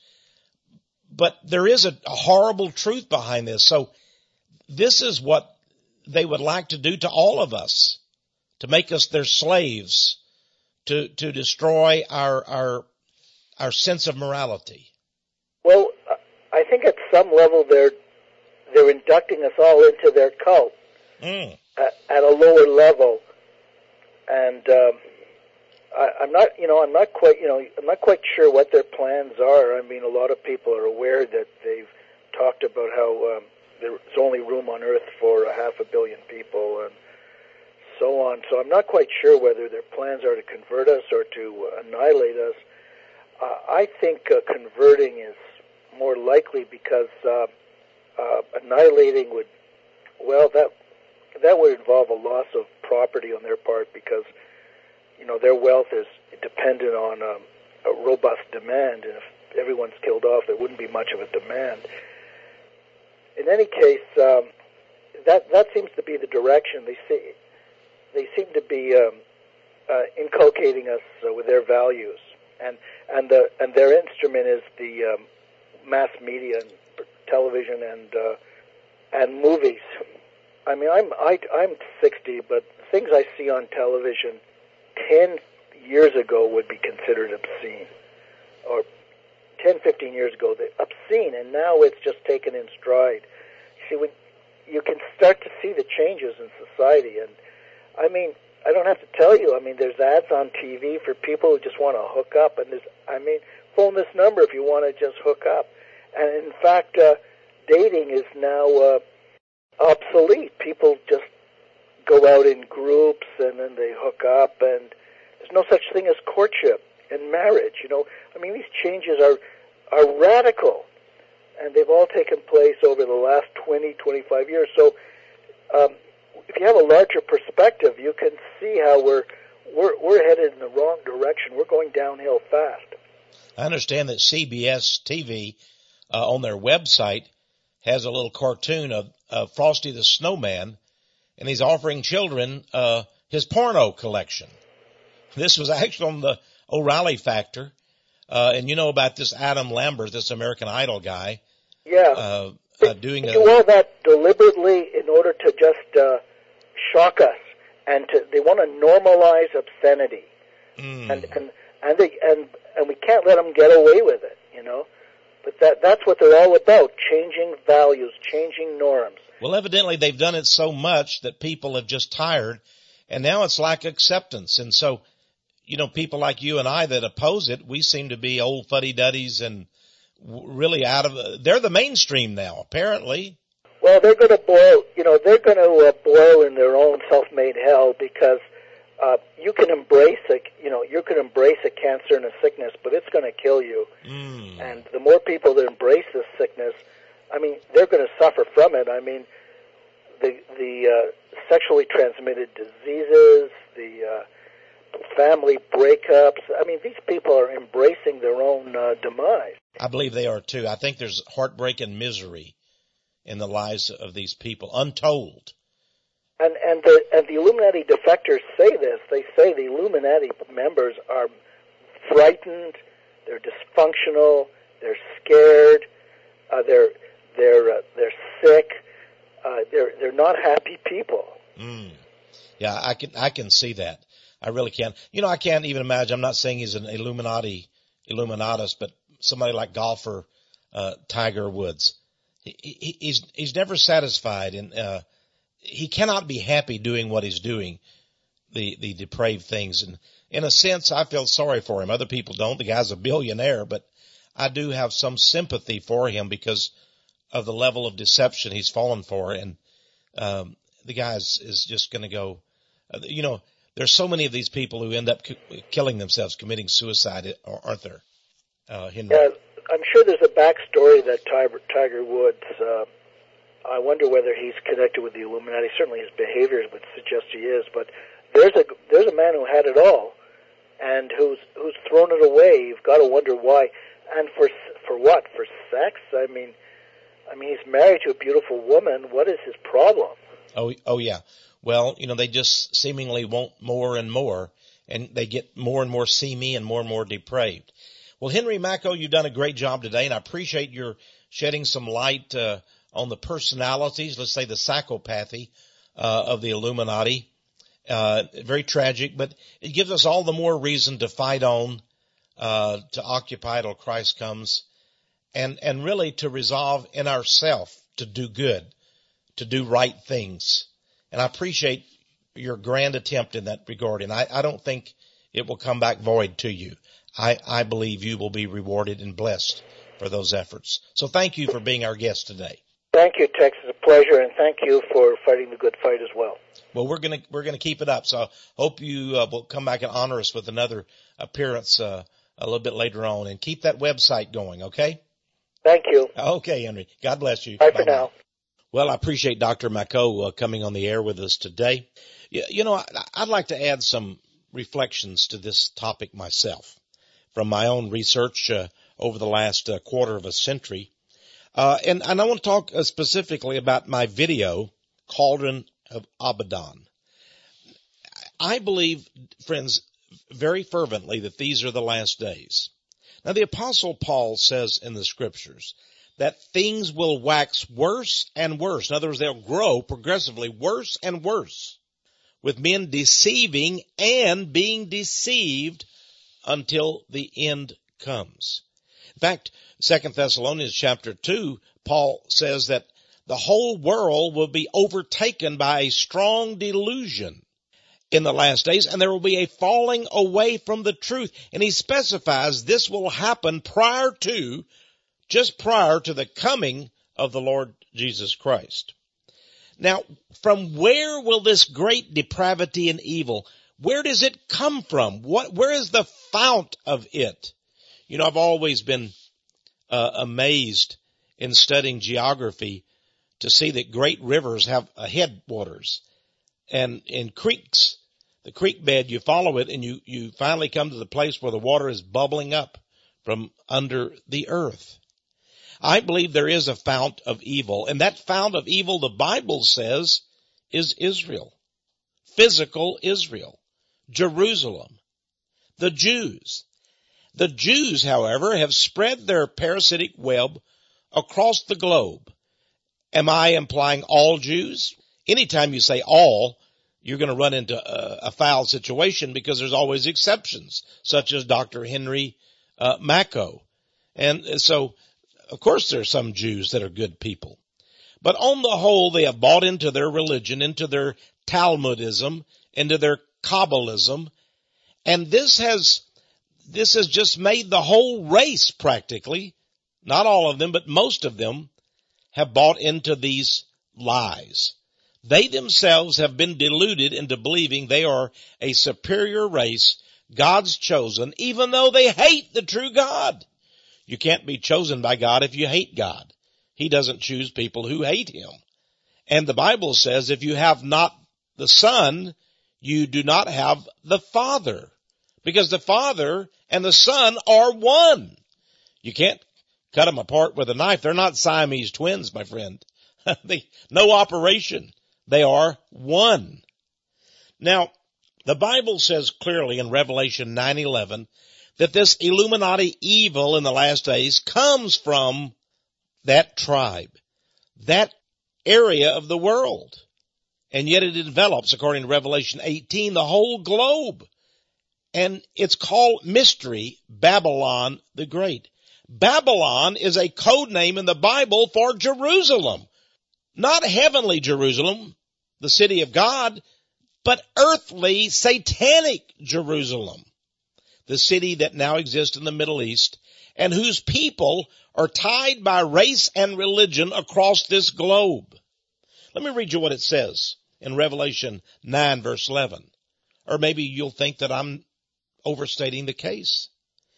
but there is a, a horrible truth behind this. So this is what they would like to do to all of us, to make us their slaves, to, to destroy our, our, our sense of morality. Well, I think at some level they're, they're inducting us all into their cult mm. at, at a lower level. And, um, I, I'm not, you know, I'm not quite, you know, I'm not quite sure what their plans are. I mean, a lot of people are aware that they've talked about how, um, there's only room on Earth for a half a billion people and so on. So I'm not quite sure whether their plans are to convert us or to uh, annihilate us. Uh, I think uh, converting is more likely because uh, uh, annihilating would, well, that that would involve a loss of property on their part because, you know, their wealth is dependent on um, a robust demand, and if everyone's killed off, there wouldn't be much of a demand. In any case, um, that that seems to be the direction. They see, they seem to be um, uh, inculcating us uh, with their values, and and the and their instrument is the um, mass media, and television, and uh, and movies. I mean, I'm I, I'm sixty, but things I see on television ten years ago would be considered obscene, or ten, fifteen years ago, they're obscene, and now it's just taken in stride. See, when you can start to see the changes in society, and I mean, I don't have to tell you, I mean, there's ads on T V for people who just want to hook up, and there's, I mean, phone this number if you want to just hook up. And in fact, uh, dating is now uh, obsolete. People just go out in groups, and then they hook up, and there's no such thing as courtship and marriage, you know. I mean, these changes are are radical, and they've all taken place over the last twenty, twenty-five years. So um, if you have a larger perspective, you can see how we're, we're, we're headed in the wrong direction. We're going downhill fast. I understand that C B S T V uh, on their website has a little cartoon of, of Frosty the Snowman, and he's offering children uh, his porno collection. This was actually on the O'Reilly Factor. Uh, and you know about this Adam Lambert, this American Idol guy. Yeah. Uh, uh, doing they a, do all that deliberately in order to just uh, shock us, and to, they want to normalize obscenity, mm. and and and they and and we can't let them get away with it, you know. But that that's what they're all about: changing values, changing norms. Well, evidently they've done it so much that people have just tired, and now it's like acceptance, and so. You know, people like you and I that oppose it, we seem to be old fuddy-duddies and really out of, they're the mainstream now, apparently. Well, they're going to boil, you know, they're going to uh, boil in their own self-made hell because uh, you can embrace a, you know, you can embrace a cancer and a sickness, but it's going to kill you. Mm. And the more people that embrace this sickness, I mean, they're going to suffer from it. I mean, the the uh, sexually transmitted diseases, the uh, family breakups. I mean, these people are embracing their own uh, demise. I believe they are too. I think there's heartbreak and misery in the lives of these people, untold. And and the and the Illuminati defectors say this. They say the Illuminati members are frightened, they're dysfunctional, they're scared, uh, they're they're uh, they're sick, uh, they're they're not happy people. Mm. Yeah, I can I can see that. I really can. You know, I can't even imagine. I'm not saying he's an Illuminati Illuminatus, but somebody like golfer uh, Tiger Woods. He, he, he's he's never satisfied, and uh, he cannot be happy doing what he's doing, the the depraved things. And in a sense, I feel sorry for him. Other people don't. The guy's a billionaire, but I do have some sympathy for him because of the level of deception he's fallen for. And um, the guy is, is just going to go. Uh, you know, there's so many of these people who end up c- killing themselves, committing suicide, aren't there? Uh, Henry? Yeah, I'm sure there's a backstory that Tiger, Tiger Woods. Uh, I wonder whether he's connected with the Illuminati. Certainly, his behaviors would suggest he is. But there's a there's a man who had it all, and who's who's thrown it away. You've got to wonder why, and for for what? For sex? I mean, I mean, he's married to a beautiful woman. What is his problem? Oh, oh yeah. Well, you know, they just seemingly want more and more, and they get more and more seamy and more and more depraved. Well, Henry Macko, you've done a great job today, and I appreciate your shedding some light uh, on the personalities, let's say the psychopathy uh, of the Illuminati. Uh, very tragic, but it gives us all the more reason to fight on, uh, to occupy till Christ comes, and, and really to resolve in ourselves to do good, to do right things. And I appreciate your grand attempt in that regard, and I, I don't think it will come back void to you. I, I believe you will be rewarded and blessed for those efforts. So thank you for being our guest today. Thank you, Tex. It's a pleasure, and thank you for fighting the good fight as well. Well, we're gonna we're gonna keep it up. So I hope you uh, will come back and honor us with another appearance uh, a little bit later on, and keep that website going. Okay? Thank you. Okay, Henry. God bless you. Bye for now. Well, I appreciate Doctor Macko uh, coming on the air with us today. You, you know, I, I'd like to add some reflections to this topic myself from my own research uh, over the last uh, quarter of a century. Uh, and, and I want to talk uh, specifically about my video, Cauldron of Abaddon. I believe, friends, very fervently that these are the last days. Now, the Apostle Paul says in the Scriptures that things will wax worse and worse. In other words, they'll grow progressively worse and worse, with men deceiving and being deceived until the end comes. In fact, Second Thessalonians chapter two, Paul says that the whole world will be overtaken by a strong delusion in the last days, and there will be a falling away from the truth. And he specifies this will happen prior to, just prior to the coming of the Lord Jesus Christ. Now, from where will this great depravity and evil, where does it come from? What, where is the fount of it? You know, I've always been uh, amazed in studying geography to see that great rivers have uh, headwaters, and in creeks, the creek bed, you follow it and you, you finally come to the place where the water is bubbling up from under the earth. I believe there is a fount of evil, and that fount of evil, the Bible says, is Israel. Physical Israel. Jerusalem. The Jews. The Jews, however, have spread their parasitic web across the globe. Am I implying all Jews? Anytime you say all, you're going to run into a, a foul situation because there's always exceptions, such as Doctor Henry uh, Macko. And so, of course, there are some Jews that are good people. But on the whole, they have bought into their religion, into their Talmudism, into their Kabbalism. And this has, this has just made the whole race practically, not all of them, but most of them, have bought into these lies. They themselves have been deluded into believing they are a superior race, God's chosen, even though they hate the true God. You can't be chosen by God if you hate God. He doesn't choose people who hate him. And the Bible says if you have not the Son, you do not have the Father. Because the Father and the Son are one. You can't cut them apart with a knife. They're not Siamese twins, my friend. they, no operation. They are one. Now, the Bible says clearly in Revelation nine eleven that this Illuminati evil in the last days comes from that tribe, that area of the world. And yet it develops, according to Revelation eighteen, the whole globe. And it's called Mystery Babylon the Great. Babylon is a code name in the Bible for Jerusalem. Not heavenly Jerusalem, the city of God, but earthly, satanic Jerusalem, the city that now exists in the Middle East and whose people are tied by race and religion across this globe. Let me read you what it says in Revelation nine verse eleven. Or maybe you'll think that I'm overstating the case.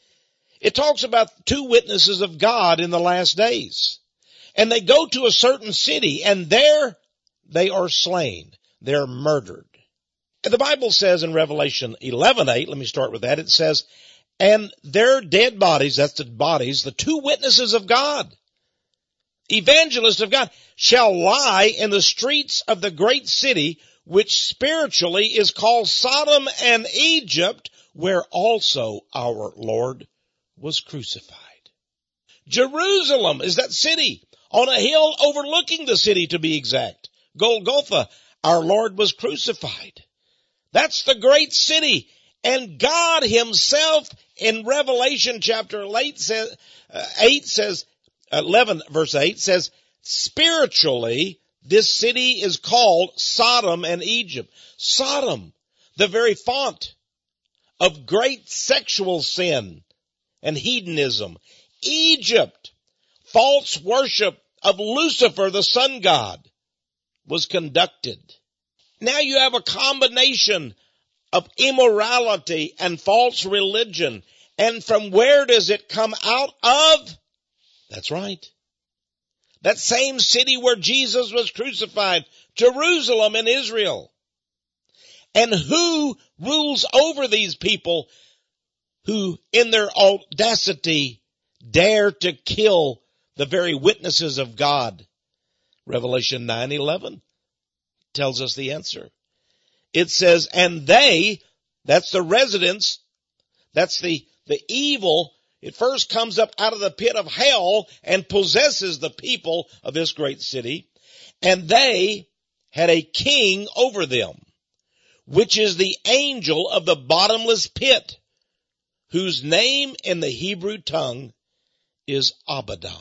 It talks about two witnesses of God in the last days. And they go to a certain city, and there they are slain. They're murdered. And the Bible says in Revelation eleven eight, let me start with that, it says, and their dead bodies, that's the bodies, the two witnesses of God, evangelists of God, shall lie in the streets of the great city, which spiritually is called Sodom and Egypt, where also our Lord was crucified. Jerusalem is that city, on a hill overlooking the city to be exact. Golgotha, our Lord was crucified. That's the great city. And God himself in Revelation chapter eight says, uh, eight says, eleven verse eight says, spiritually, this city is called Sodom and Egypt. Sodom, the very font of great sexual sin and hedonism. Egypt, false worship of Lucifer, the sun god, was conducted. Now you have a combination of immorality and false religion. And from where does it come out of? That's right. That same city where Jesus was crucified, Jerusalem in Israel. And who rules over these people who in their audacity dare to kill the very witnesses of God? Revelation nine eleven tells us the answer. It says, and they, that's the residents, that's the, the evil, it first comes up out of the pit of hell and possesses the people of this great city. And they had a king over them, which is the angel of the bottomless pit, whose name in the Hebrew tongue is Abaddon.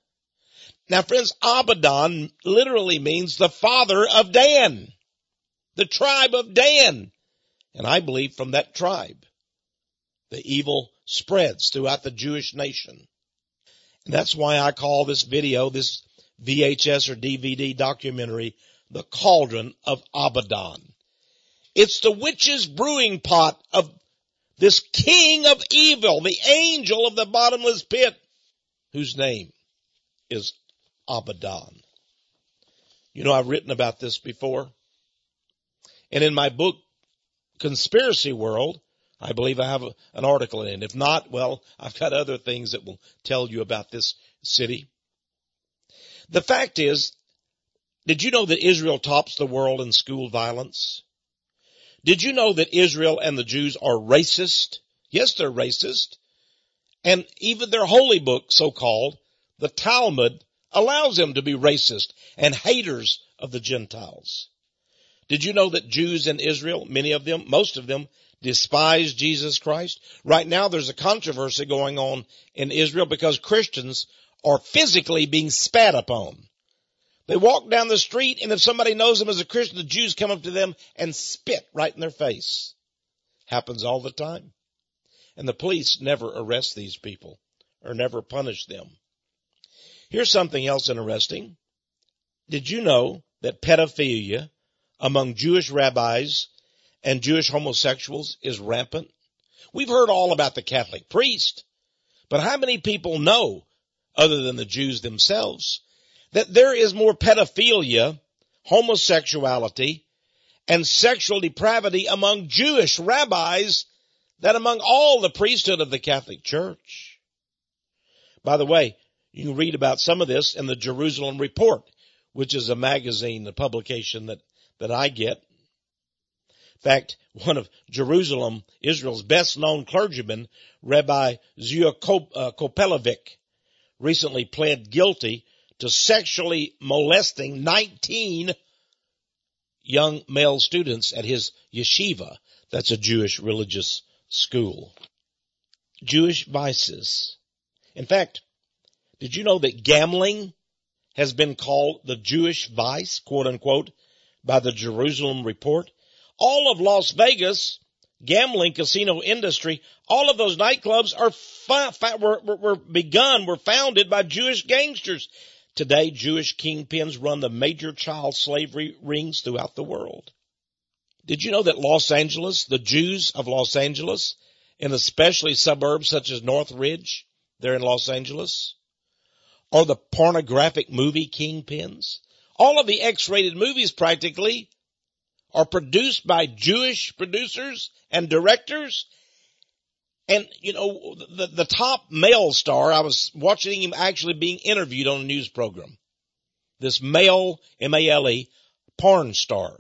Now friends, Abaddon literally means the father of Dan, the tribe of Dan. And I believe from that tribe, the evil spreads throughout the Jewish nation. And that's why I call this video, this V H S or D V D documentary, The Cauldron of Abaddon. It's the witch's brewing pot of this king of evil, the angel of the bottomless pit, whose name is Abaddon. You know, I've written about this before. And in my book, Conspiracy World, I believe I have a, an article in it. If not, well, I've got other things that will tell you about this city. The fact is, did you know that Israel tops the world in school violence? Did you know that Israel and the Jews are racist? Yes, they're racist. And even their holy book, so-called, the Talmud, allows them to be racist and haters of the Gentiles. Did you know that Jews in Israel, many of them, most of them, despise Jesus Christ? Right now there's a controversy going on in Israel because Christians are physically being spat upon. They walk down the street, and if somebody knows them as a Christian, the Jews come up to them and spit right in their face. Happens all the time. And the police never arrest these people or never punish them. Here's something else interesting. Did you know that pedophilia among Jewish rabbis and Jewish homosexuals is rampant? We've heard all about the Catholic priest, but how many people know, other than the Jews themselves, that there is more pedophilia, homosexuality, and sexual depravity among Jewish rabbis than among all the priesthood of the Catholic Church? By the way, you can read about some of this in the Jerusalem Report, which is a magazine, a publication that, that I get. In fact, one of Jerusalem, Israel's best-known clergymen, Rabbi Zua Kopelevic, recently pled guilty to sexually molesting nineteen young male students at his yeshiva. That's a Jewish religious school. Jewish vices. In fact, did you know that gambling has been called the Jewish vice, quote unquote, by the Jerusalem Report? All of Las Vegas, gambling casino industry, all of those nightclubs are fi- fi- were, were, were begun, were founded by Jewish gangsters. Today, Jewish kingpins run the major child slavery rings throughout the world. Did you know that Los Angeles, the Jews of Los Angeles, and especially suburbs such as Northridge, there in Los Angeles, are the pornographic movie kingpins? All of the X-rated movies practically are produced by Jewish producers and directors. And, you know, the, the top male star, I was watching him actually being interviewed on a news program. This male, M A L E, porn star.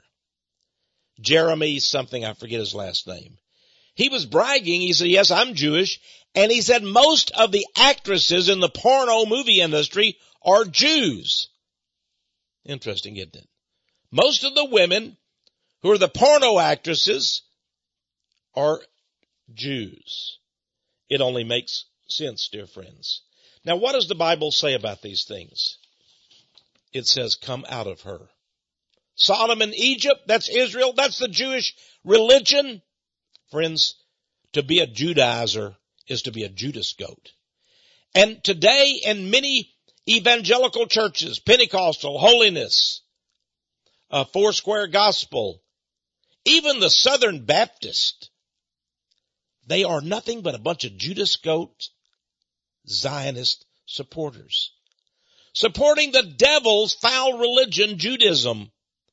Jeremy something, I forget his last name. He was bragging. He said, yes, I'm Jewish. And he said most of the actresses in the porno movie industry are Jews. Interesting, isn't it? Most of the women who are the porno actresses are Jews. It only makes sense, dear friends. Now, what does the Bible say about these things? It says, come out of her. Sodom and Egypt, that's Israel, that's the Jewish religion. Friends, to be a Judaizer is to be a Judas goat. And today in many evangelical churches, Pentecostal, Holiness, uh, Foursquare Gospel, even the Southern Baptist, they are nothing but a bunch of Judas goat Zionist supporters, supporting the devil's foul religion, Judaism,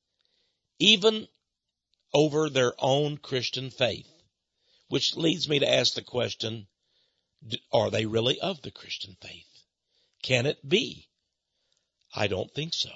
even over their own Christian faith. Which leads me to ask the question, are they really of the Christian faith? Can it be? I don't think so.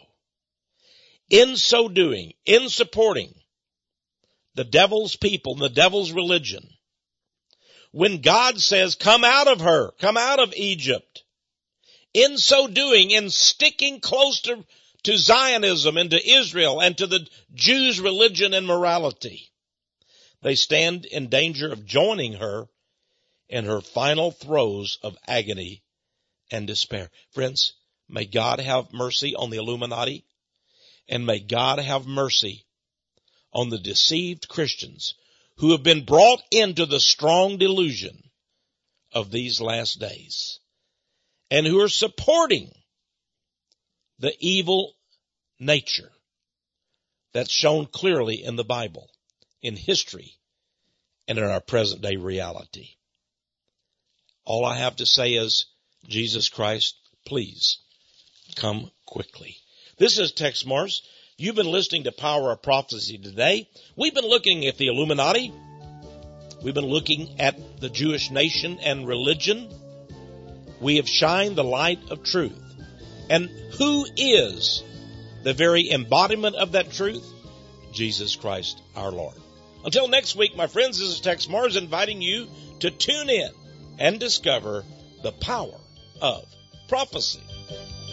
In so doing, in supporting the devil's people, the devil's religion, when God says, come out of her, come out of Egypt, in so doing, in sticking close to, to Zionism and to Israel and to the Jews' religion and morality, they stand in danger of joining her in her final throes of agony and despair. Friends, may God have mercy on the Illuminati, and may God have mercy on the deceived Christians who have been brought into the strong delusion of these last days and who are supporting the evil nature that's shown clearly in the Bible, in history, and in our present day reality. All I have to say is, Jesus Christ, please come quickly. This is Tex Mars. You've been listening to Power of Prophecy today. We've been looking at the Illuminati. We've been looking at the Jewish nation and religion. We have shined the light of truth. And who is the very embodiment of that truth? Jesus Christ our Lord. Until next week, my friends, this is Tex Mars inviting you to tune in and discover the power of prophecy.